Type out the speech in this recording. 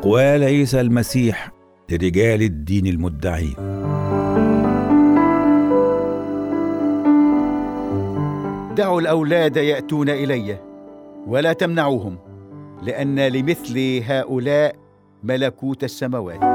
أقوال عيسى المسيح لرجال الدين المدعين. دعوا الأولاد يأتون إلي ولا تمنعوهم، لأن لمثل هؤلاء ملكوت السماوات.